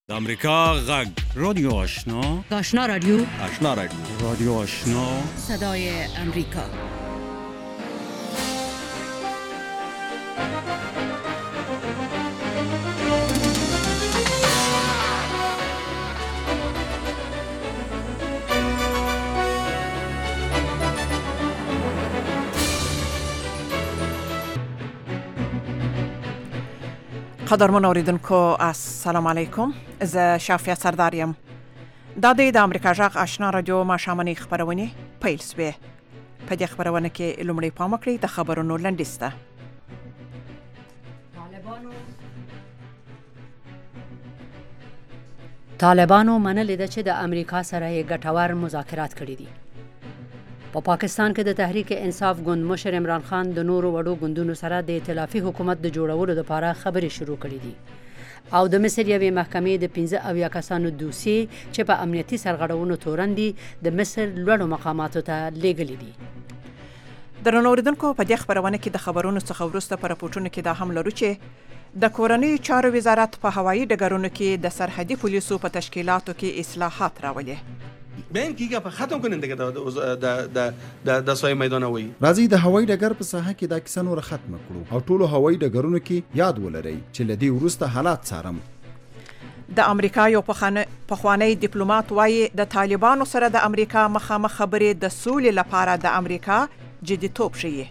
د امریکا غږ رادیو آشنا، آشنا رادیو، آشنا رادیو، رادیو آشنا، صدای امریکا. قدرمن اوریدونکو السلام علیکم. زه شافیه سرداریم. دا د امریکا غږ آشنا رادیو ماښامنۍ خبرونه پیل شوې. په دې خبرونه کې لومړی پام وکړئ د خبرونو لنډیسته. طالبانو منلې ده چې د امریکا سره یې ګټور مذاکرات کړي دي. په پاکستان کې د تحریک انصاف ګوند مشر عمران خان د نورو وړو ګوندونو سره د ائتلافي حکومت د جوړولو لپاره خبرې شروع کړې دي او د مصر یوې محکمې د 15 کسانو دوسیې چې په امنیتي سرغړونو تورن دي د مصر لوړو مقاماتو ته لیږلي دي. درنو اوریدونکو په دې خبرونه کې د خبرونو څخه وروسته په راپورټونو کې دا هم لرو چې د کورنۍ چارو وزارت په هوایي ډګرونو کې د سرحدي پولیسو په تشکیلاتو کې اصلاحات راولي. بین کیږي په ختم کننده کې د سوی میدان وي. راځي د هوایي ډګر په ساحه کې دا کیسه نور ختم کړو او ټولو هوایي ډګرونو کې یاد ولرئ چې لدی ورسته حالات څارم. د امریکا یو پخوانی ډیپلوماټ وایي د طالبانو سره د امریکا مخامخ خبرې د سولې لپاره د امریکا جديتوب ښيي.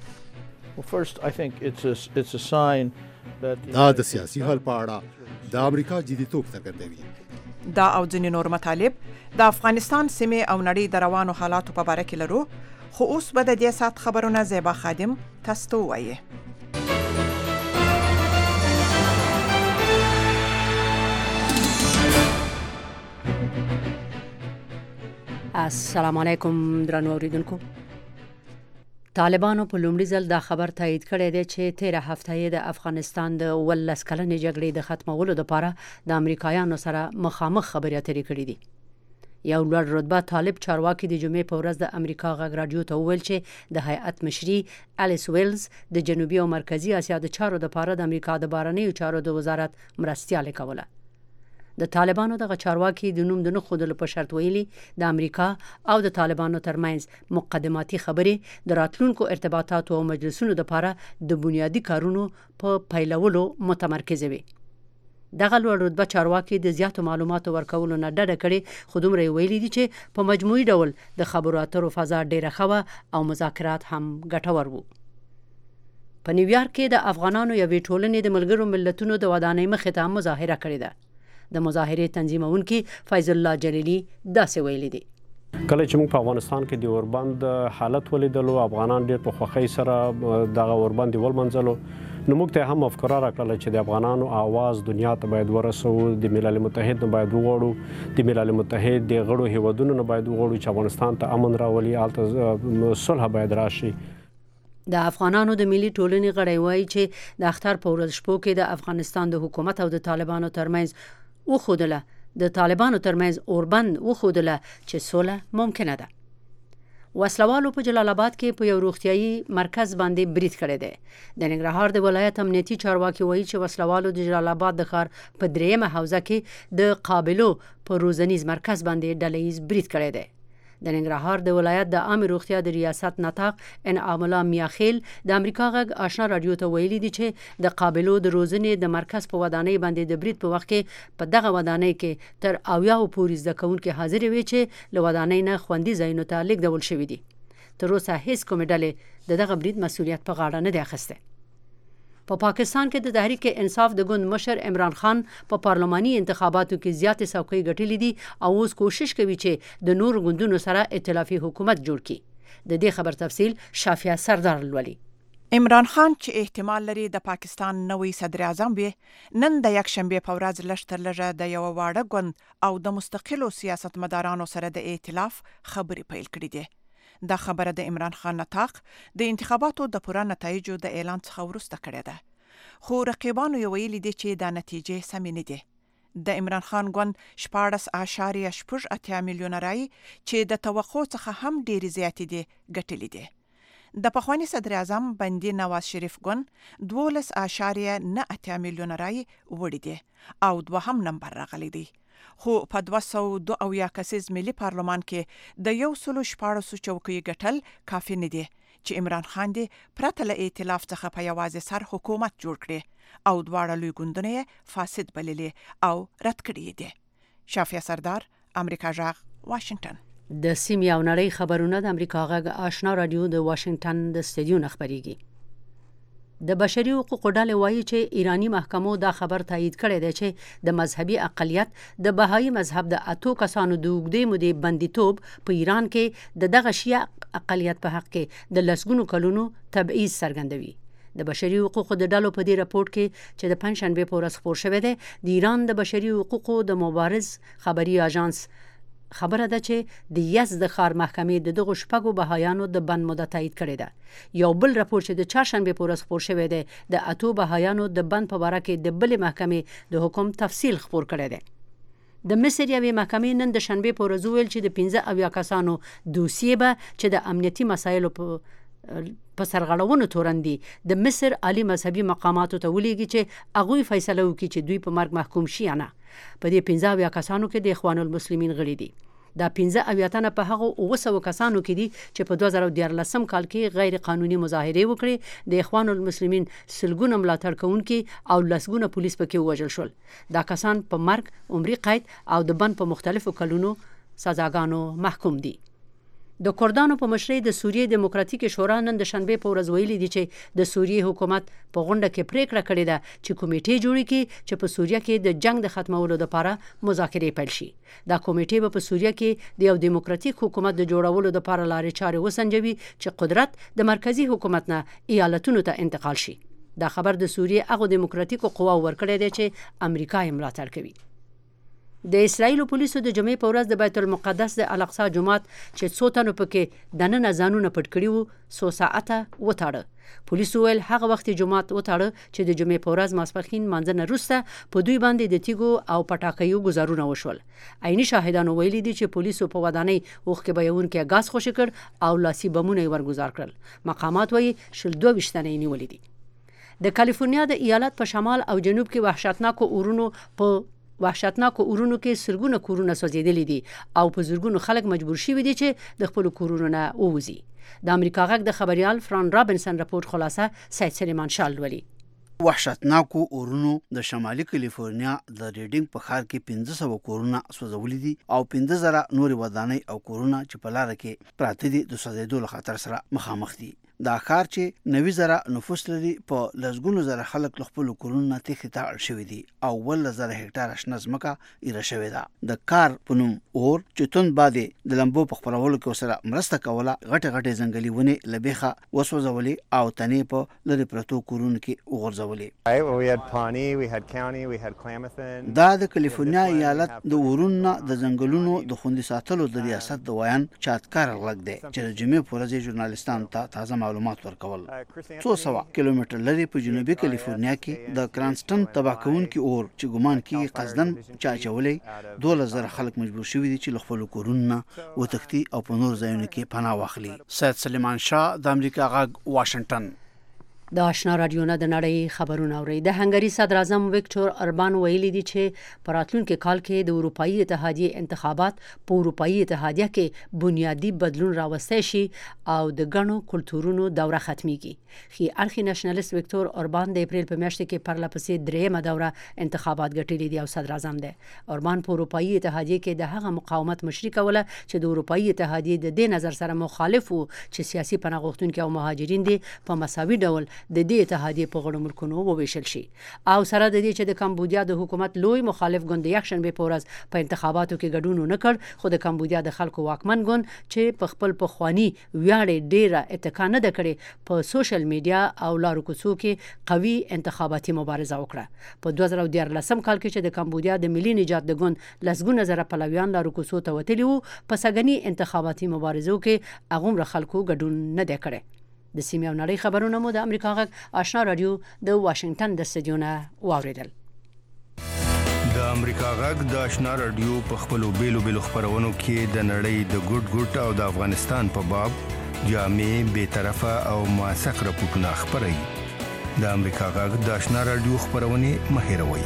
دا د سیاسي حل په اړه د امریکا جديتوب څرګندوي. دا او ځینې نور مطالب د افغانستان سیمې او نړۍ د روانو حالاتو په باره کې لرو، خو اوس به د دې ساعت خبرونه زیبا خادم تاسو ته وایي. السلام علیکم درنو اوریدونکو. طالبانو په لومړي ځل دا خبر تایید کړی دی چې 13 هفته د افغانستان د 18 کلنې جګړې د ختمولو لپاره د امریکایانو سره مخامخ خبرې اترې کړې دي. یو لوړ رتبه طالب چارواکي د جمعې په ورځ د امریکا غږ رادیو ته وویل چې د هیئت مشري الیس ویلز د جنوبي او مرکزی اسیا د چارو لپاره د امریکا د بهرنیو چارو د وزارت مرستیال کوله. د طالبانو دغه چارواکي د نوم د نه ښودلو په شرط ویلي د امریکا او د طالبانو ترمنځ مقدماتي خبرې د راتلونکو ارتباطاتو او مجلسونو لپاره د بنیادي کارونو په پیلولو متمرکزه وي. دغه لوړ رتبه چارواکي د زیاتو معلوماتو ورکولو نه ډډه کړې، خو دومره ویلي دي چې په مجموعي ډول د خبرو اترو فضا ډیره ښه او مذاکرات هم ګټور وو. په نیویارک کې د افغانانو یوې ټولنې د ملګرو ملتونو د ودانۍ مخې ته مظاهره کړې ده. د مظاهرې تنظیمونکي فیض الله جلیلی داسې ویلي دي. کله چې موږ په افغانستان کې د اوربند حالت ولیدلو، افغانان ډېر په خوښۍ سره دغه اوربند ولمنځلو، نو موږ ته هم افکار راکړل چې د افغانانو आवाज دنیا ته باید ورسو، د ملل متحد نه باید وغواړو، د ملل متحد د غړو هیوادونو نه باید وغواړو چې افغانستان ته امن راولي، هلته صلح باید راشي. د افغانانو د ملي ټولنې غړي وایي چې د اختر په ورځ شپو کې د افغانستان د حکومت او د طالبانو ترمنځ اوربند وخودله چې سوله ممکنه ده. وسلوالو په جلال آباد کې په یو روغتیايي مرکز باندې برید کړی دی. د ننګرهار د ولایت امنیتي چارواکي وایي چې وسلوالو د جلال آباد د ښار په 3مه حوزه کې د قابلو په روزنیز مرکز باندې ډلهییز برید کړی دی. د ننګرهار د ولایت د عامه روغتیا د ریاست نطاق انعام الله میاخیل د امریکا غږ آشنا رادیو ته ویلي دي چې د قابلو د روزنې د مرکز په ودانۍ باندې د برید په وخت کې په دغه ودانۍ کې تر 80 پورې زده کوونکي حاضر وي چې له ودانۍ نه خوندي ځایونو ته لیږدول شوي دي. تر اوسه هیڅ کومې ډلې د دغه برید مسؤلیت په غاړه نه دی اخیستی. په پاکستان کې د تحریک انصاف د ګوند مشر عمران خان په پارلماني انتخاباتو کې زیاتې څوکۍ ګټلې دي او اوس کوشش کوي چې د نورو ګوندونو سره ائتلافي حکومت جوړ کړي. د دې خبر تفصیل شافیه سردار لولي. عمران خان چې احتمال لري د پاکستان نوی صدر اعظم وي، نن د یکشنبه په ورځ لږ تر لږه د یو واړه ګوند او د مستقلو سیاستمدارانو سره د ائتلاف خبرې پیل کړې دي. دا خبره د عمران خان نطاق د انتخاباتو د پوره نتایجو د اعلان څخه وروسته کړې ده، خو رقیبانو یې ویلي دي چې دا نتیجې سمې نه دي. د عمران خان ګوند 14.8 میلیونه رای چې د توقع څخه هم ډېرې زیاتې دي ګټلې دي. د پخوانی صدر اعظم بندي نواز شریف ګوند 12.98 میلیونه رای وړي دي او دوهم نمبر راغلی دی. خو په 202 کسیز ملي پارلمان کې د 114 چوکۍ ګټل کافي نه دي چې عمران خان دې پرته له ائتلاف څخه په یوازې سر حکومت جوړ کړي او دواړه لوی ګوندونه فاسد بللي او رد کړي دي. شافیه سردار، امریکا جغ، واشنگټن. د سیمې او نړۍ خبرونه د امریکا غږ آشنا رادیو د واشنگټن د استودیو خبريږي. د بشري حقوقو ډلې وایي چې ایرانی محکمو دا خبر تایید کړی دی چې د مذهبي اقلیت د بهایي مذهب د 8 کسانو د اوږدې مودې بندیتوب په ایران کې د دغه شیعه اقلیت په حق کې د لسګونو کلونو تبعیض څرګندوي. د بشري حقوقو د ډلو په دې راپورټ کې چې د پنځشنبه په ورځ خپور شوی دی، د ایران د بشري حقوقو د مبارز خبري اژانس خبره ده چې د یزد ښار محکمې د دغو شپږو بهایانو د بند موده تایید کړې ده. یو بل راپور چې د چهارشنبه په ورځ خپور شوی دی د 8 بهایانو د بند په باره کې د بلې محکمې د حکم تفصیل خپور کړی دی. د مصر یوې محکمې نن د شنبه په ورځ ویل چې د 15 کسانو دوسیه به چې د امنیتي مسایلو په سرغړونو تورندي د مصر عالی مذهبي مقاماتو ته ولېږي چې هغوی فیصله وکړي چې دوی په مرګ محکوم شي یا نه. په دې 15 کسانو کې د اخوان المسلمین غړي دي. دا 15 تنه په هغه 900 کسانو کې دي چې په 2014 کال کې غیر قانوني مظاهره وکړي. د اخوان المسلمین سلګونه ملاتړ کوونکي او لسګونه پولیس پکې وژل شول. دا کسان په مرګ، عمري قید او د بند په مختلفو کلونو سزاګانو محکوم دي. د کردانو په مشرۍ د سوریې دیموکراتیک شورا نن د شنبه په ورځ ویلي دي چې د سوریې حکومت په غونډه کې پریکړه کړې ده چې کمیټې جوړې کړي چې په سوریه کې د جنگ د ختمولو لپاره مذاکرې پیل شي. دا کمیټې به په سوریه کې د یو دیموکراتیک حکومت د جوړولو لپاره لارې چارې وسنجوي چې قدرت د مرکزی حکومت نه ایالتونو ته انتقال شي. دا خبر د سوریې هغه دیموکراتیکو قواو ورکړی دی چې امریکا یې ملاتړ کوي. د اسرایل پولیسو د جمعې په ورځ د بیت المقدس د الاقصی جومات چې څو تنو پکې دننه ځانونه پټ کړي وو 100 ساعته وتاړه. پولیسو ویل هغه وخت جومات وتاړه چې د جمعې په ورځ ماسپښین مانځنه وروسته په دوی باندې د تیګو او پټاکیو گزارونه وشول. عیني شاهدانو ویلي دي چې پولیسو په ودانۍ اوښکې بهونکي غاز خوشی کړ او لاسي بمونه ورګزار کړل. مقامات وایي 22 تنه نیولې دي. د کالیفورنیا د ایالت په شمال او جنوب کې وحشتناک اورونو کې سرګونه کورونه سوځېدلي دي او په زرګونو خلک مجبور شوي دي چې د خپل کورونو نه ووځي. د امریکا غږ د خبريال فران رابنسن راپورټ خلاصه سید سلیمان شال ولي. وحشتناکو اورونو د شمالي کالیفورنیا د ریډینګ په ښار کې 1500 کورونه سوځولي دي او 15000 نورې ودانۍ او کورونه چې په لاره کې پراته دي د سوځېدو له خطر سره مخامخ دي. دا ښار چې 90,000 نفوس لري په لسګونو زره خلک له خپلو کورونو نه تېښتې ته اړ شوي دي او 10,000 هکټاره شنه ځمکه ایره شوې ده. د کار په نوم اور چې توند باد د لمبو په خپرولو کې ورسره مرسته کوله غټې ځنګلي ونې له بیخه وسوځولې او تنې په لرې پرتو کورونو کې وغورځولې. دا د کالیفورنیا ایالت د اورونو د ځنګلونو د خوندي ساتلو د ریاست د ویان چاتکار غږ دی چې د جمعې په ورځ ژورنالیستانو ته تازه معلومات ورکول. 200 کیلومتر لري په جنوبي کالیفورنیا کې د کرانسټن تباه کوونکي اور چې ګمان کیږي قصدن چاچولې 12,000 خلک مجبور شوي دي چې له خپلو کورونو نه وتښتي او په نور ځایونو کې پناه واخلي. سید سلیمان شاه، د امریکا غږ، واشنگټن. د آشنا رادیو نه د نړۍ خبرونه اوري. د هنګري صدر اعظم ویکټور اربان ویلي دي چې په راتلونکي کال کې د اروپאי اتحادیې انتخابات په اروپאי اتحادیه کې بنیادی بدلون راوستي شي او د ګڼو کلتورونو دوره ختميږي. خي اړخي نېشنلیست ویکټور اربان د اپریل په میاشت کې پرلپسې درېمه دوره انتخابات ګټلې دي او صدر اعظم دی. اربان په اروپאי اتحادیه کې د هغه مقاومت مشري کوله چې د اروپאי اتحادیې د دې نظر سره مخالف وو چې سیاسي پناه غوښتونکي او مهاجرین دي په مساوي ډول د دې اتحادیې په غړو ملکونو وویشل شي. او سره د دې چې د کمبودیا د حکومت لوی مخالف ګوند یکشنبه په ورځ په انتخاباتو کې ګډون نه کړ، خو د کمبودیا د خلکو واکمن ګوند چې په خپل پخوانی ویاړې ډیره اتکا نه ده کړې په سوشل میډیا او لارو کوڅو کې قوي انتخاباتي مبارزه وکړه. په 2014 کال کې چې د کمبودیا د ملي نجات د ګوند لسګونه زره پلویان لارو کوڅو ته وتلي وو، په سګنی انتخاباتي مبارزو کې هغومره خلکو ګډون نه ده کړی. د سیمې او نړۍ خبرونه مو د امریکا غږ آشنا رادیو د واشنگټن د استودیو نه واوریدل. د امریکا غږ د آشنا رادیو په خپلو بیلو خبرونو کې د نړۍ د ګډ او د افغانستان په باب جامع به طرفه او موثق راپورټونه خبري. د امریکا غږ د آشنا رادیو خبرونه مهیروي.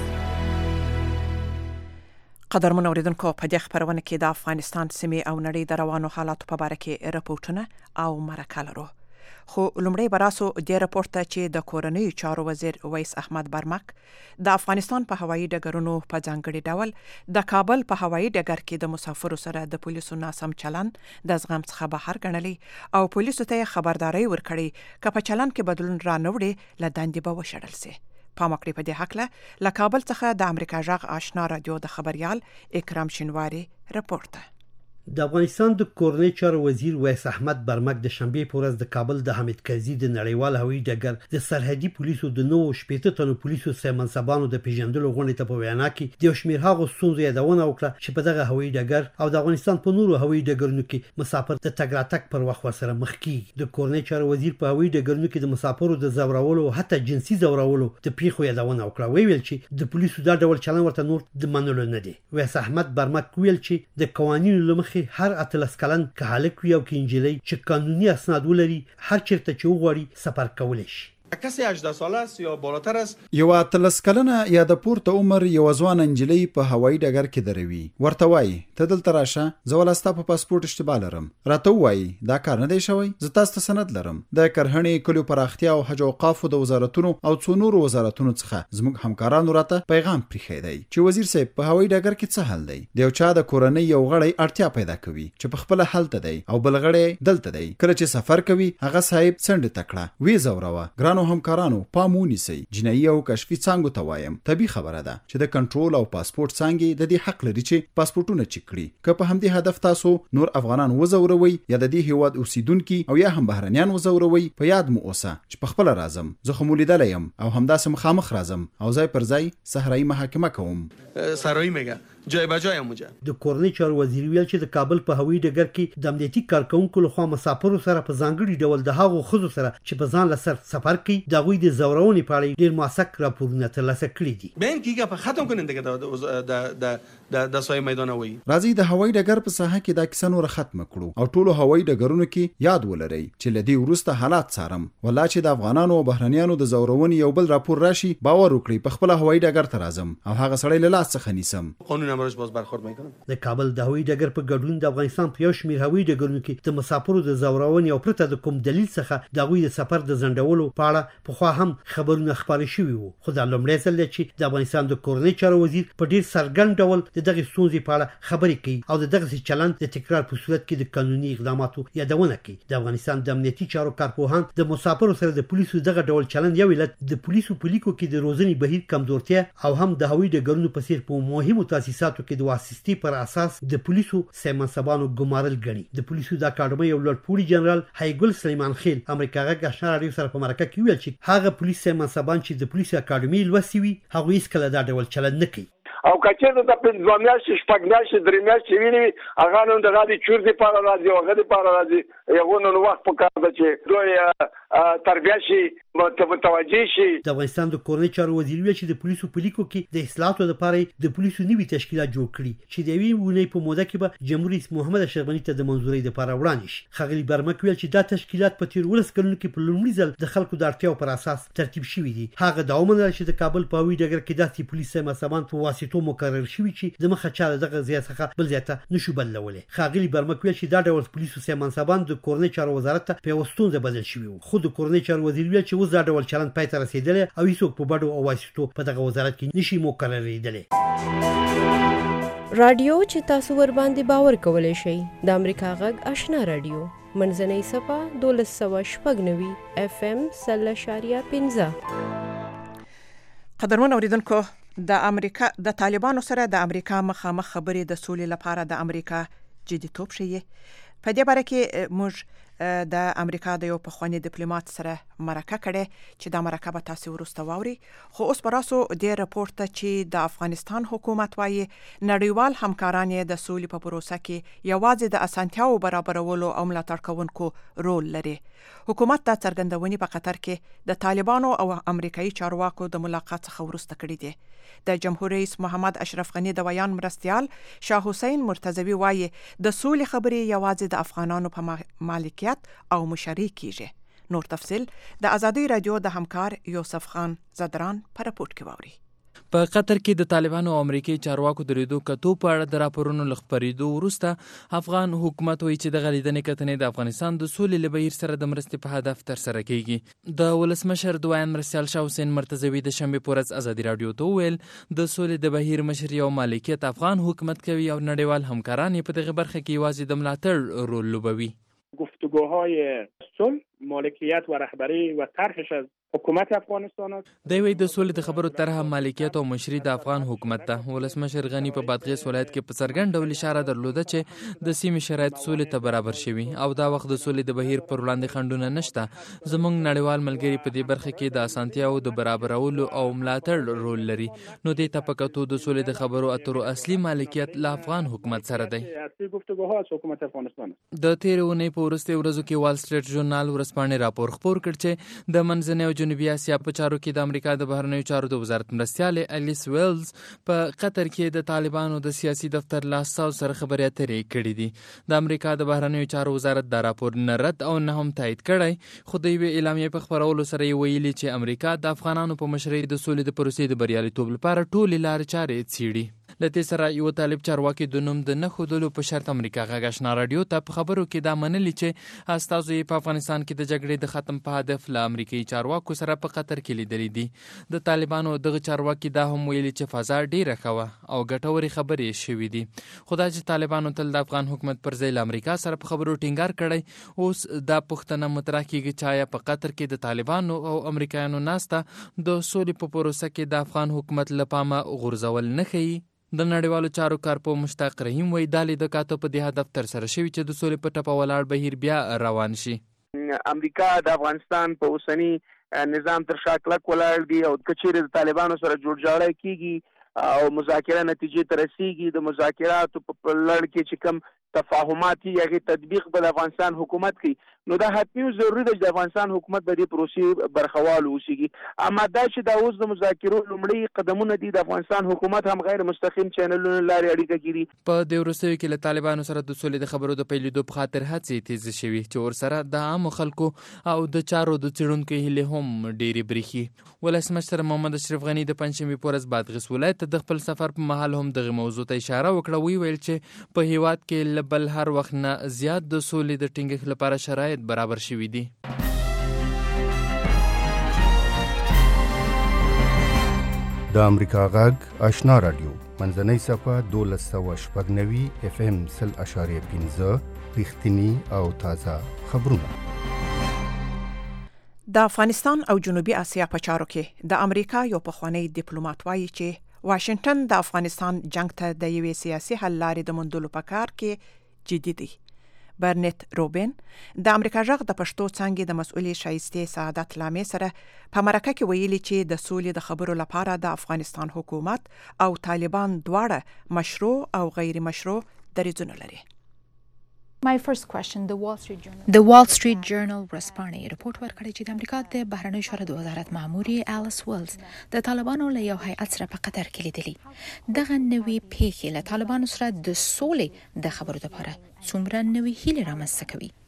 قدرمن اوریدونکو، په دې خبرونه کې د افغانستان سیمې او نړۍ د روانو حالاتو په اړه کې راپورټونه او مرکه لرو. خو لومړی براسو د راپورټ ته چې د کورنۍ چارو وزیر ویس احمد برمک د افغانستان په هوایي ډګرونو په ځانګړي ډول د کابل په هوایي ډګر کې د مسافرو سره د پولیسو ناسم چلن د زغم څخه بهر ګڼلی او پولیسو ته خبرداري ورکړي که په چلن کې بدلون را نه وړي له دندې به وشړل شي. پامکړې په دې حقله له کابل څخه د امریکا غږ آشنا رادیو د خبريال اکرام شینواری راپورټ. د افغانستان د کورنۍ چارو وزیر ویس احمد برمک د شنبه په ورځ د کابل د حامد کرزي د نړیوال هوایي ډګر د سرحدي پولیسو د 9 تنو پولیسو سیمنسبانو د پیژندلو غونډې ته په وینا کې د شمیر هغو ستونزو یادونه وکړه چې په دغه هوایي ډګر او د افغانستان په نورو هوایي ډګرونو کې مسافر د تګ راتګ پر وخت ورسره مخ کیږي. د کورنۍ چارو وزیر په هوایي ډګرونو کې د مسافرو د زورولو او حتی جنسي زورولو د پیښو یادونه وکړه. ویل چې د پولیسو دا ډول چلن ورته نور د منلو نه دی. ویس احمد برمک ویل چې د قوانینو لمخې هر اتلس کلن که هلک وي او که نجلۍ چې قانوني اسناد ولري هر چیرته چې وغواړي سفر کولی شي. کسی 18 ساله است یا بالاتر است، یو اتلس کلنه یا د پورته عمر یو ځوان نجلۍ په هوایي ډګر کې دروي، ورته وایي ته دلته راشه، زه ولستا په پاسپورت اشتباه لرم، راته وایي دا کار نه دی شوی، زه تاسو ته سند لرم. د کرهڼې، کلیو پراختیا او حج او اوقافو د وزارتونو او څو نورو وزارتونو څخه زموږ همکارانو راته پیغام پریښی دی چې وزیر صاحب په هوایي ډګر کې څه حل دی. د یو چا د کورنۍ یو غړی اړتیا پیدا کوي چې په خپل هلته دی او بل غړی دلته دی، کله چې سفر کوي هغه صاحب څنډه تکړه وی زوروه. ګرانو همکارانو پامونی سي، جنایي او کشفي څنګه ته وایم، طبي خبره ده چې د کنټرول او پاسپورت څنګه د دې حق لري چې پاسپورتونه چک کړي. که په همدې هدف تاسو نور افغانان وزوروي یا د دې هیواد اوسیدونکو او یا هم بهرنیان وزوروي، په یاد مو اوسه چې په خپل راځم، زه خو مولیدل یم او همداسې مخامخ راځم او ځای پر ځای صحرایي محاکمه کوم. سرایی میگه جای به جای موجه. د کورنۍ چارو وزیر ویل چې د کابل په هوایي ډګر کې د امنیتي کارکونکو لخوا مسافرو سره په ځانګړي ډول د هغو ښځو سره چې په ځان له سفر کوي د هغوی د زورونې په اړه ډېر موثق راپورونه ترلاسه کړي دي. بین کیږي په ختم کنن دغه د سوی میدان وي. راځي د هوایي ډګر په ساحه کې دا کیسه نور ختم کړو او ټولو هوایي ډګرونو کې یاد ولرئ چې لدی ورسته حالات څارم. والله چې د افغانانو او بهرنیانو د زورونې یو بل راپور راشي، باور وکړئ په خپل هوایي ډګر ته راځم او هغه سړی له لاس څخه نیسم. قانون امروز باز برخورد میکنم. د کابل د هوایي ډګر په ګډون د افغانستان په یو شمېر هوایي ډګرونو کې د مسافرو د زورونې او پرته د کوم دلیل څخه د هغوی د سفر د ځنډولو په اړه پخوا هم خبرونه خپاره شوي وو. خو دا لومړی ځل دی چې د افغانستان د کورنۍ چارو وزیر په ډېر څرګند ډول د دغې ستونزې په اړه خبرې کوي او د دغسې چلند د تکرار په صورت کې د قانوني اقداماتو یادونه کوي. د افغانستان د امنیتي چارو کارپوهان د مسافرو سره د پولیسو دغه ډول چلند یو علت د پولیسو په لیکو کې د روزنې بهیر کمزورتیا او هم د هوایي ډګرونو په څیر په مهمو تاسیساتو کې د واسطې پر اساس د پولیسو سیمنسبانو ګمارل ګڼي. د پولیسو د اکاډمۍ یو لوړپوړي جنرال حیګل سلیمان خیل امریکا غږ آشنا رادیو سره په مرکه کې ویل چې هغه پولیس سیمنسبان چې د پولیسو اکاډمۍ لوستي وي هغوی هیڅکله دا ډول چلند نه کوي. او کچې د 15 میاشتې شپږ میاشتې درې میاشتې ویني هغه نن د غادي چور دی پاره راځي او غادي پاره راځي یو نن وخت په کار ده چې دوی تربیه شي متوجه شي. د افغانستان د کورنۍ چارو وزیر ویل چې د پولیسو په لیکو کې د اصلاحاتو لپاره د پولیسو نوي تشکیلات جوړ کړي چې د یوې اونۍ په موده کې به جمهوریت رئیس محمد اشرف غني ته د منظورۍ لپاره وړاندې شي. ښاغلي برمک ویل چې دا تشکیلات په تیر 19 کلونو کې په لومړي ځل د خلکو د اړتیاو پر اساس ترتیب شوي دي. هغه دا ومنله چې د کابل په هوایي ډګر کې داسې پولیس سیمنسبان په واسطو مقرر شوي چې د مخه چاله دغه ځای څخه بل ځای ته نشو بدلولی. ښاغلي برمک ویل چې دا ډول پولیسو سیمنسبان د کورنۍ چارو وزارت ته په یوه ستونزه بدل شوي وو. خو د کورنۍ چارو وزیر ویل چې اوس دا ډول چلند پای ته رسېدلی او هیڅوک په بډو او واسطو په دغه وزارت کې نشي مقررېدلی. رادیو چې تاسو ور باندې باور کولی شئ د امریکا غږ آشنا رادیو منځنۍ صفحه 1296 FM 0.15. قدرمن اوریدونکو، د امریکا د طالبانو سره د امریکا مخامخ خبرې د سولې لپاره د امریکا جديتوب ښیي. په دې باره کې موږ د امریکا د یو پخوانی ډیپلوماټ سره مرکه کړې چې دا مرکه به تاسو ورسته واوري. خو اوس براسو د راپورټ ته چې د افغانستان حکومت وايي نړیوال همکاران د سولې په پروسه کې یوازې د اسانتیاو برابرولو او ملاتړ کوونکو رول لري. حکومت دا څرګندونې په قطر کې د طالبانو او امریکایي چارواکو د ملاقات څخه ورسته کړې دي. د جمهوریت رئیس محمد اشرف غني د ویان مرستیال شاه حسین مرتضوی وايي د سولې خبرې یوازې د افغانانو په مالک مالکیت او مشري کیږي. نور تفصيل د ازادي رادیو د همکار یوسف خان زدران په راپورټ کې واوري. په قطر کې د طالبانو او امریکایي چارواکو د لیدو کتو په اړه د راپورونو له خپرېدو وروسته افغان حکومت وایي چې دغه لیدنې کتنې د افغانستان د سولې له بهیر سره د مرستې په هدف ترسره کیږي. د ولسمشر دویم مرستیال شاه حسین مرتضوي د شنبې په ورځ ازادي رادیو ته وویل د سولې د بهیر مشري او مالکیت افغان حکومت کوي او نړیوال همکاران یې په دغه برخه کې یوازې د ملاتړ رول لوبوي. گفتگوهای صلح مالکیت و رهبری و طرحش از حکومت افغانستان است. دوی د سولې د خبرو طرح مالکیت او مشري د افغان حکومت ته. ولسمشر غنی په بادغیس ولایت کې په څرګند ډول اشاره درلوده چې د سیمې شرایط سولې ته برابر شوي او دا وخت د سولې د بهیر پر وړاندې خنډونه نشته. زموږ نړیوال ملګري په دې برخه کې د اسانتیاو د برابرولو او ملاتړ رول لري. نو دې ته په کتو د سولې د خبرو اترو اصلي مالکیت له افغان حکومت سره دی. د تېرې اونۍ په وروستیو ورځو کې وال سټریټ ژورنال ورځپاڼې راپور خپور کړ چې د منځنۍ او جنوبي اسیا په چارو کې د امریکا د بهرنیو چارو د وزارت مرستیالې الیس ویلز په قطر کې د طالبانو د سیاسي دفتر له استازو سره خبرې اترې کړې دي. د امریکا د بهرنیو چارو وزارت دا راپور نه رد او نه هم تایید کړی، خو د یوې اعلامیې په خپرولو سره یې ویلي چې امریکا د افغانانو په مشرۍ د سولې د پروسې د بریالیتوب لپاره ټولې لارې چارې څیړي. له دې سره یو طالب چارواکي د نوم د نه ښودلو په شرط امریکا غږ آشنا راډیو ته په خبرو کې دا منلي چې استازو یې په افغانستان کې د جګړې د ختم په هدف له امریکایي چارواکو سره په قطر کې لیدلي دي. د طالبانو دغه چارواکي دا هم ویلي چې فضا ډیره ښه وه او ګټورې خبرې شوي دي. خو دا چې طالبانو تل د افغان حکومت پر ځای له امریکا سره په خبرو ټینګار کړی، اوس دا پوښتنه مطرح کیږي چې آیا په قطر کې د طالبانو او امریکایانو ناسته د سولې په پروسه کې د افغان حکومت له پامه غورځول نه ښیي. د نړیوالو چارو کارپو مشتاق رحیم وایي دا لیدکاتو په دې هدف ترسره شوي چې د سولې په ټپه ولاړ بهیر بیا روان شي. امریکا د افغانستان په اوسني نظام تر شا کلک ولاړ دی او که چیرې د طالبانو سره جوړجاړی کیږي او مذاکره نتیجې ته رسیږي، د مذاکراتو په لړ کې چې کوم تفاهمات یې هغې تطبیق به د افغانستان حکومت کوي، نو دا حتمي ضروري ده چې د افغانستان حکومت به دې پروسې برخوال اوسیږي. اما دا چې دا اوس د مذاکرو لومړی قدمونه دي، د افغانستان حکومت هم غیر مستقیم چینلونو لارې اړیکه کړي. په دې وروستیو کې له طالبانو سره د سولې د خبرو د پیلېدو په خاطر هڅې تیزې شوي چې ورسره د عامو خلکو او د چارو د څېړونکو هیلې هم ډېرې برېښي. ولسمشر محمد اشرف غني د پنجشنبې په ورځ بادغیس ولایت ته د خپل سفر په مهال هم دغه موضوع ته اشاره وکړه. ویل چې په هیواد کې بل هر وخت نه زیات د سولې د ټینګښت لپاره شرایط برابر شوي دي. د امریکا غږ آشنا راډیو منځنۍ صفحه 1290 FM 0.5 رښتینی او تازه خبرونه. د افغانستان او جنوبي اسیا په چارو کې د امریکا یو پخوانی ډیپلوماټ وایي چې واشنگټن د افغانستان جنگ ته د یوې سیاسي حل لارې د موندلو په کار کې جدي دی. برنت روبین د امریکا غږ د پښتو څانګې د مسؤلې شایستې سعادت لامې سره په مرکه کې ویلي چې د سولې د خبرو لپاره د افغانستان حکومت او طالبان دواړه مشروع او غیر مشروع دریځونه لري. The Wall Street Journal ورځپاڼې رپورټ ورکړی چې د امریکا د بهرنیو چارو د وزارت ماموري الیس ویلز د طالبانو له یو هیئت سره په قطر کې لیدلي. دغه نوې پیښې له طالبانو سره د سولې د خبرو لپاره څومره نوې هیلې رامنځته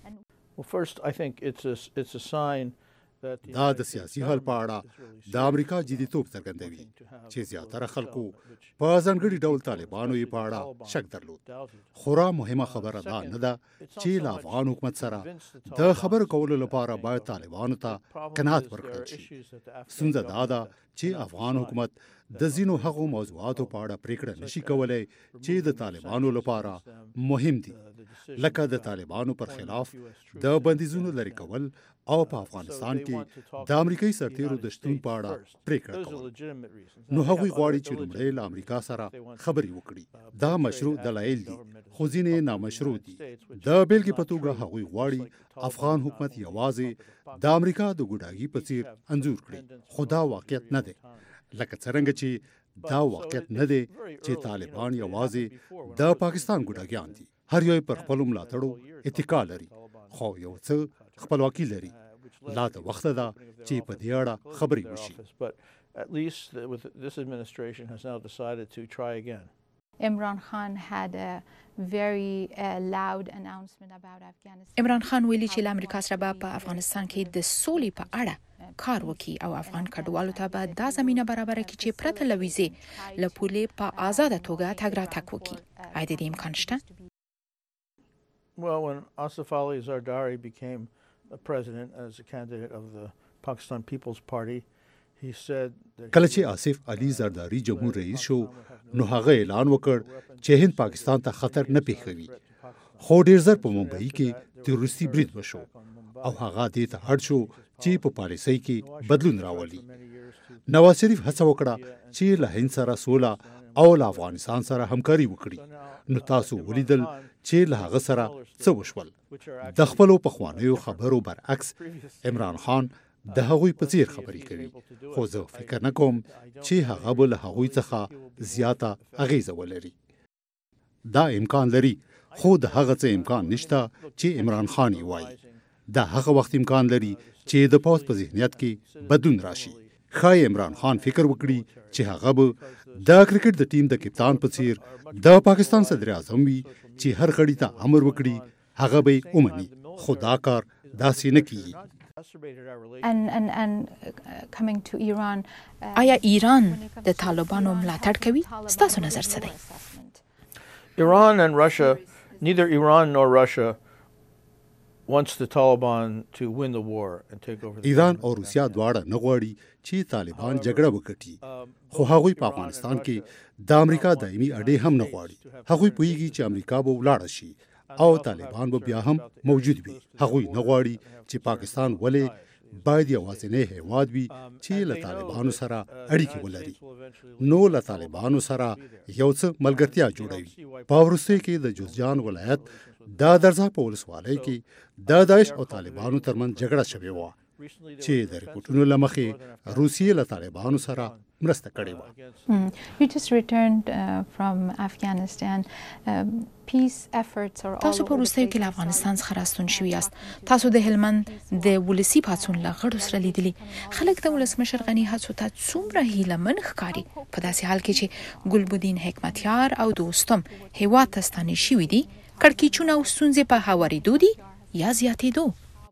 کوي. دا د سیاسي حل په اړه د امریکا جديتوب څرګندوي چې زیاتره خلکو په ځانګړي ډول طالبانو یې په اړه شک درلود. خورا مهمه خبره دا نه ده چې له افغان حکومت سره د خبرو کولو لپاره باید طالبانو ته قناعت ورکړل شي. ستونزه دا ده چې افغان حکومت د ځینو هغو موضوعاتو په اړه پریکړه نشي کولای چې د طالبانو لپاره مهم دي، لکه د طالبانو پر خلاف د بندیزونو لرې کول او په افغانستان کې د امریکایي سرتیرو د شتون په اړه پریکړه کول. نو هغوی غواړي چې لومړی له امریکا سره خبرې وکړي. دا مشروع دلایل دي خو ځینې نامشروع دي. د بیلګې په توګه هغوی غواړي افغان حکومت یوازې د امریکا د ګوډاګي په څیر انځور کړي، خو دا واقعیت نه دی. لکه څرنګه چې دا واقعیت نه دی چې طالبان یوازې د پاکستان ګوډاګیان دي. هر یو پر خپل ملاتړو اتکا لري، خو یو څه خپلواکي لري. لا د وخت ده چې په دې اړه خبرې وشي. Imran Khan had a very loud announcement about Afghanistan. عمران خان ویلي چې له امریکا سره به په افغانستان کې د سولې په اړه کار وکړي او افغان کډوالو ته به دا زمينه برابره کړي چې پرته له ویزې له پولې په آزاده توګه تګ راتګ وکړي. آیا د دې امکان شته؟ Well, when Asif Ali Zardari became the president as a candidate of the Pakistan People's Party, he said that کله چې آصف علي زرداری جمهور رئیس شو نو هغه اعلان وکړ چې هند پاکستان ته خطر نه پیښوي. خو ډیر زر په ممبئی کې تروریستي برید وشو او هغه دې ته اړ شو چې په پالیسۍ کې بدلون راولي. نواز شریف هڅه وکړه چې له هند سره سوله او له افغانستان سره همکاري وکړي. نو تاسو ولیدل چې له هغه سره څه وشول. د خپلو پخوانیو خبرو برعکس عمران خان د هغوی په څیر خبرې کوي. خو زه فکر نه کوم چې هغه به له هغوی څخه زیاته اغیزه ولري. دا امکان لري خو د هغه څه امکان نشته چې عمران خان یې وایي. دا هغه وخت امکان لري چې د پوز په ذهنیت کې بدلون راشي. ښایي عمران خان فکر وکړي چې هغه به د کرکټ د ټیم د کپتان په څیر د پاکستان صدر اعظم وي چې هر غړي ته امر وکړي هغه به ومني. خو دا کار داسې نه کیږي. coming to Iran, آیا ایران د طالبانو ملاتړ کوي؟ ستاسو نظر څه دی؟ Iran and Russia, neither Iran nor Russia wants the Taliban to win the war and take over the ایران او روسیا دواړه نه غواړي چې طالبان جګړه وکړي. خو هغوی په افغانستان کې د امریکا دایمي اډې هم نه غواړي. هغوی پوهیږي چې امریکا به ولاړه شي او طالبان به بیا هم موجود وي. هغوی نه غواړي چې پاکستان ولې باید یوازینی هیواد وي چې له طالبانو سره اړیکې ولري. نو له طالبانو سره یو څه ملګرتیا جوړوي. په وروستیو کې د جوزجان ولایت دا درځه په ولسوالۍ کې د داعش او طالبانو ترمنځ جګړه شوې وه چې د ریپورټونو له مخې روسیې له طالبانو سره مرسته کړې وه. You just returned from Afghanistan. Peace efforts are all تاسو په وروستیو کې له افغانستان څخه راستون شوي یاست. تاسو د هلمند د ولسي پاڅون له غړو سره لیدلي. خلک د ولسمشر غني هڅو ته څومره هیلهمن ښکاري په داسې حال کې چې ګلبدین حکمتیار او دوستم هیواد ته ستانه شوي دي. کړکېچونه او ستونزې په هوارېدو دي یا زیاتېدو؟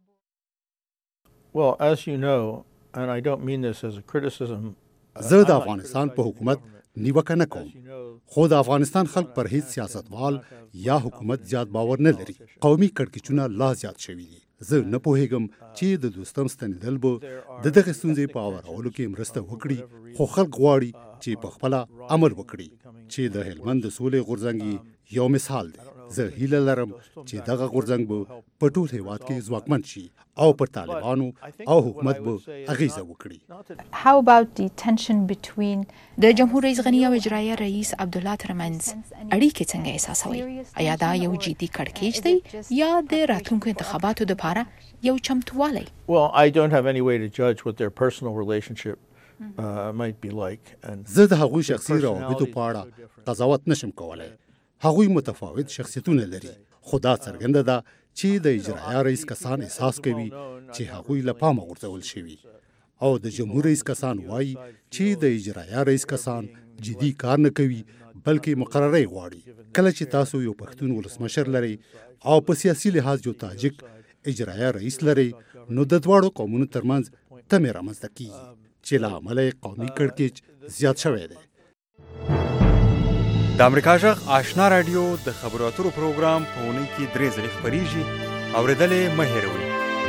Well, as you know, and I don't mean this as a criticism, زه د افغانستان په حکومت نیوکه نه کوم. خو د افغانستان خلک پر هیڅ سیاستوال یا حکومت زیات باور نه لري. قومي کړکېچونه لا زیات شوي دي. زه نه پوهیږم چې د دوستم ستنېدل به د دغه ستونزې په هوارولو کې مرسته وکړي. خو خلک غواړي چې په خپله عمل وکړي چې د هلمند د سولې غورځنګ یو مثال دی. زه هیله لرم چې دغه غورځنګ به په ټول هیواد کې ځواکمن شي او پر طالبانو او حکومت به اغیزه وکړي. How about the tension between د جمهور رئیس غنی او اجرایه رئیس عبدالله ترمنځ اړیکې څنګه احساسوي؟ آیا دا یو جدي کړکېچ دی یا د راتلونکو انتخاباتو لپاره یو چمتوالی؟ Well, I don't have any way to judge what their personal relationship might be like. زه د هغوی شخصي روابطو په اړه قضاوت نشم کولای. هغوی متفاوت شخصیتونه لري. خو دا څرګنده ده چې د اجرایه رئیس کسان احساس کوي چې هغوی له پامه غورځول شوي او د جمهور رئیس کسان وایي چې د اجرایه رئیس کسان جدي کار نه کوي بلکې مقررۍ غواړي. کله چې تاسو یو پښتون ولسمشر لري او په سیاسي لحاظ یو تاجک اجرایه رئیس لري نو د دواړو قومونو ترمنځ تمې رامنځته کیږي چې له امله قومي کړکېچ زیات شوی دی. د امریکا غږ آشنا رادیو د خبرو اترو پروګرام په اونۍ کې 3 ځلې خپریږي. اورېدلې مه هېروئ.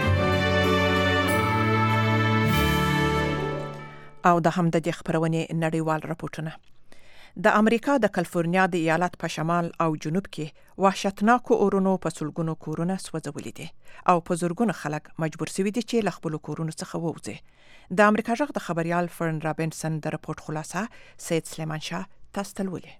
او د هم د دې خبرونې نړیوال راپورټونه. د امریکا د کالیفورنیا د ایالت په شمال او جنوب کې وحشتناکو اورونو په سلګونو کورونه سوځولي دي او په زرګونو خلک مجبور شوي دي چې له خپلو کورونو څخه ووځي. د امریکا غږ د خبريال فرن رابنسن د راپورټ خلاصه سید سلیمان شاه تاسو ته ولولي.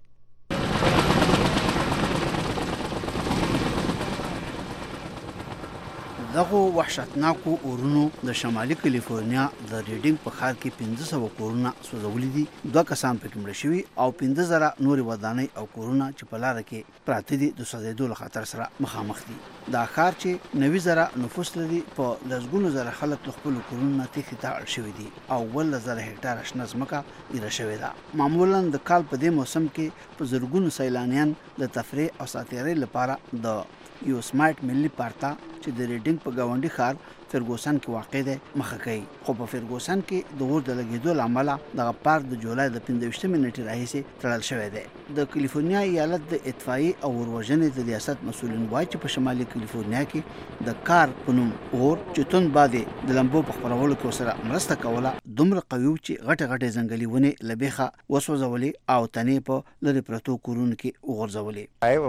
دغه وحشتناکو اورونو د شمالي کالیفورنیا د ریډینګ په ښار کې 1500 کورونه سوځولي دي. 2 کسان پکې مړه شوي او 15000 نورې ودانۍ او کورونه چې په لاره کې پراته دي د سوځېدو له خطر سره مخامخ دي. دا ښار چې 90,000 نفوس لري په لسګونو زره خلک له خپلو کورونو نه تېښتې ته اړ شوي دي او 12,000 هکټاره شنه ځمکه ایره شوې ده. معمولا د کال په دې موسم کې په زرګونو سیلانیان د تفریح او ساتیرۍ لپاره د یو سمارټ ملي پارتا چې د ریډینګ په ګاونډي ښار فرګوسن کې واقع دی مخه کوي. خو په فرګوسن کې د اور د لګېدو له امله دغه پارک د جولای د 15 نیټې راهیسې تړل شوی دی. د کالیفورنیا ایالت د اطفایي او اوروژنې د ریاست مسؤلین وایي چې په شمالي کالیفورنیا کې د کار په نوم اور چې توند باندې د لمبو په خپرولو کې ورسره مرسته کوله دومره قوي و چې غټې غټې ځنګلي ونې له بیخه وسوځولې او تنې په لرې پرتو کورونو کې وغورځولې.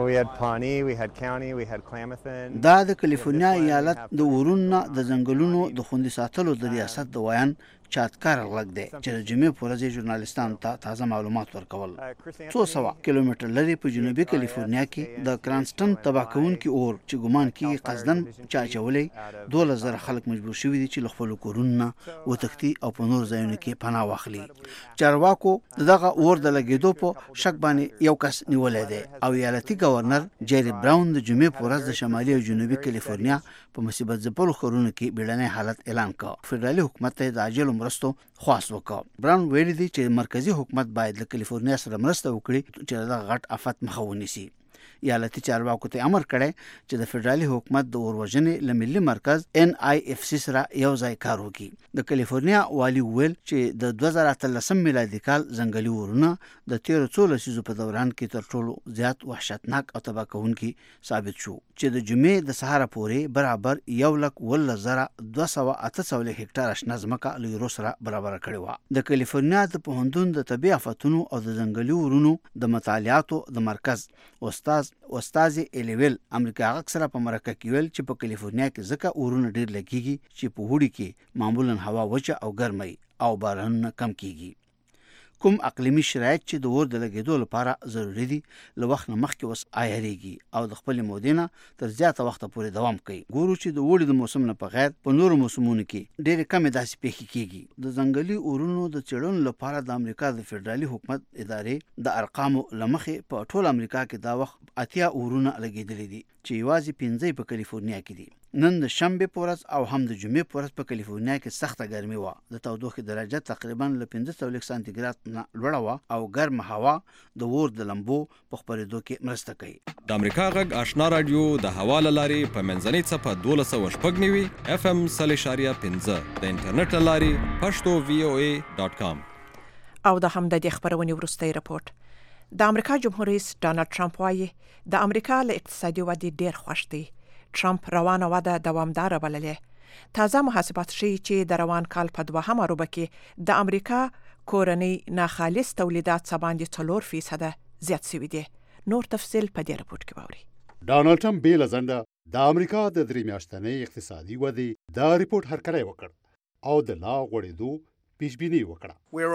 دا د کالیفورنیا ایالت د اورونو د ځنګلونو د خوندي ساتلو د ریاست د وایان چاتکار غلط دی چې د جمعې په ورځ ژورنالیستانو ته تازه معلومات ورکول. 200 کیلومتر لري په جنوبي کالیفورنیا کې د کرانسټن تباه کوونکي اور چې ګمان کیږي قصدن چاچولې 12,000 خلک مجبور شوي دي چې له خپلو کورونو نه وتښتي او په نور ځایونو کې پناه واخلي. چارواکو دغه اور د لګېدو په شک باندې یو کس نیولی دی او ایالتي گورنر جیری براون د جمعې په ورځ د شمالي او جنوبي کالیفورنیا په مصیبت ځپلو ښارونو کې بیړنی حالت اعلان کړ. فدرالي حکومت ته د عاجلو مرستو خواست وکړ. براون ویلي دی چې مرکزی حکومت باید له کالیفورنیا سره مرسته وکړي چې دغه غټ آفت مخه ونیسي. ایالتي چارواکو ته امر کړی چې د فدرالي حکومت د اور وژنې له ملي مرکز NIFC سره یو ځای کار وکړي. د کالیفورنیا والي ویل چې د 2013 میلادي کال ځنګلي اورونه د 13 لسیزو په دوران کې تر ټولو زیات وحشتناک او تباه کوونکي ثابت شو چې د جمعې د سهار پورې برابر 1,12,248 هکټاره شنه ځمکه له یورو سره برابر کړې وه. د کالیفورنیا د پوهنتون د طبي آفتونو او د ځنګلي اورونو د مطالعاتو د مرکز استاد الیویل امریکا غږ سره په مرکه کې ویل چې په کالیفورنیا کې ځکه اورونه ډېر لګېږي چې په اوړي کې معمولا هوا وچه او ګرمه او بارانونه کم کیږي. کوم اقلیمي شرایط چې د اور د لګېدو لپاره ضروري دي له وخت نه مخکې اوس عیارېږي او د خپلې مودې نه تر زیاته وخته پورې دوام کوي. ګورو چې د اوړي د موسم نه په غیر په نورو موسمونو کې ډېرې کمې داسې پیښې کیږي. د ځنګلي اورونو د څېړنو لپاره د امریکا د فدرالي حکومت ادارې د ارقامو له مخې په ټول امریکا کې دا وخت 80 اورونه لګېدلي دي چې یوازې 5 په کالیفورنیا کې دي. نن د شنبې په ورځ او هم د جمعې په ورځ په کالیفورنیا کې سخته ګرمي وه. د تودوخې درجه تقریبا له 15 سانتیګراد نه لوړه وه او ګرمه هوا د اور د لمبو په خپرېدو کې مرسته کوي. د امریکا غږ آشنا رادیو د هوا له لارې په منځنۍ څپه 12.9 FM 0.5 د انټرنیټ له لارې پښتو VOA.com. او د همدې خبرونې وروستۍ رپورټ. د امریکا جمهور رئیس ډانلډ ټرمپ وايي د امریکا له اقتصادي ودې ډېر خوښ دی. ټرمپ روانه وده دوامداره بللې. تازه محاسبات ښیي چې د روان کال په 2مه روبه کې د امریکا کورنۍ ناخالص تولیدات څه باندې 4% زیات شوي دي. نور تفصیل په دې رپورټ کې واورئ. ډانلډ ټرمپ بې له ځنډه د امریکا د 3 میاشتنۍ اقتصادي ودې دا رپورټ هرکلی وکړ او د لا غوړېدو پیشبیني وکړه.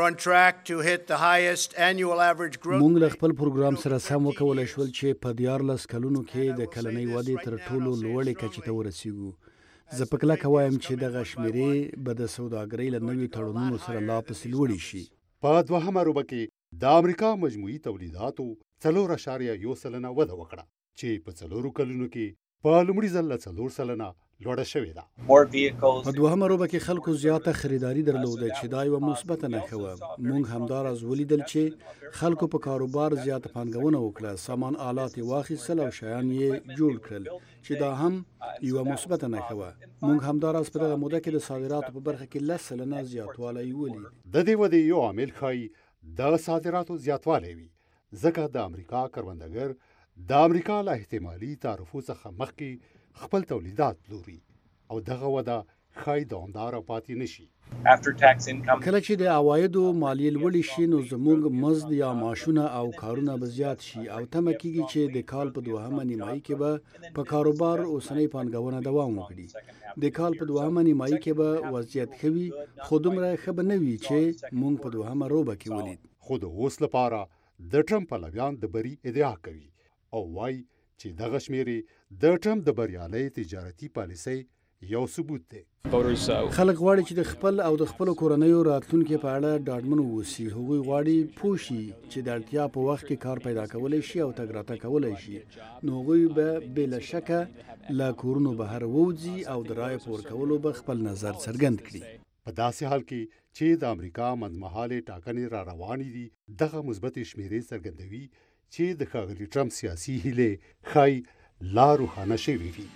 موږ له خپل پروګرام سره سم وکولای شول چې په 14 کلونو کې د کلنۍ ودې تر ټولو لوړې کچې ته ورسیږو. زه په کلکه وایم چې دغه شمیرې به د سوداګرۍ له نویو تړونونو سره لا پسې لوړې شي. په 2مه روبه کې د امریکا مجموعي تولیداتو 4.1% وده وکړه چې په 4 کلونو کې په لومړي ځل له 4% لوړه شوې ده. په 2مه روبه کې خلکو زیاته خریداري درلوده چې دا یوه مثبته نښه وه. موږ همداراز ولیدل چې خلکو په کاروبار زیاته پانګونه وکړه، سامان آلات یې واخیستل او شیان یې جوړ کړل چې دا هم یوه مثبته نښه وه. موږ همداراز په دغه موده کې د صادراتو په برخه کې 10% زیاتوالی ولید. د دې ودې یو عامل ښایي د صادراتو زیاتوالی وي ځکه د امریکا کروندګر د امریکا له احتمالي تعرفو څخه مخکې خپل تولیدات پلوري او دغه وده ښایي دوامداره پاتې نشي. کله چې د عوایدو مالیې لوړې شي نو زموږ مزد یا معاشونه او کارونه به زیات شي او تمه کیږي چې د کال په 2مه نیمایي کې به په کاروبار اوسنۍ پانګونه دوام وکړي. د کال په 2مه نیمایي کې به وضعیت ښه وي خو دومره ښه به نه وي چې موږ په 2مه روبه کې ولید. خو د اوس لپاره د ټرمپ پلویان د بری ادعا کوي او وایي چې دغه شمیرې د ټرمپ د بریالۍ تجارتي پالیسۍ یو ثبوت دی. خلک غواړي چې د خپل او د خپل کورنیو راتلونکي په اړه ډاډمن ووسی. هغوی غواړي پوه شي چې د اړتیا په وخت کې کار پیدا کولی شي او تګ راتګ کولی شي. نو هغوی به بې له شکه له کورونو بهر ووځي او د رایې په ورکولو به خپل نظر څرګند کړي. په داسې حال کې چې د امریکا منځمهالې ټاکنې را روانې دي، دغه مثبتې شمیرې څرګندوي چې د ښاغلي ټرمپ سیاسي هیلې ښایي لا روښانه شوې وي.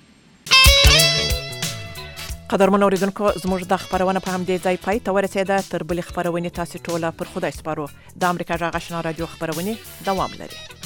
قدرمن اوریدونکو، زموږ د خبرونه په همدې ځای پای ته ورسېده. تر بلې خبرونې تاسې ټوله پر خدای سپارو. د امریکا غږ آشنا رادیو خبرونه دوام لري.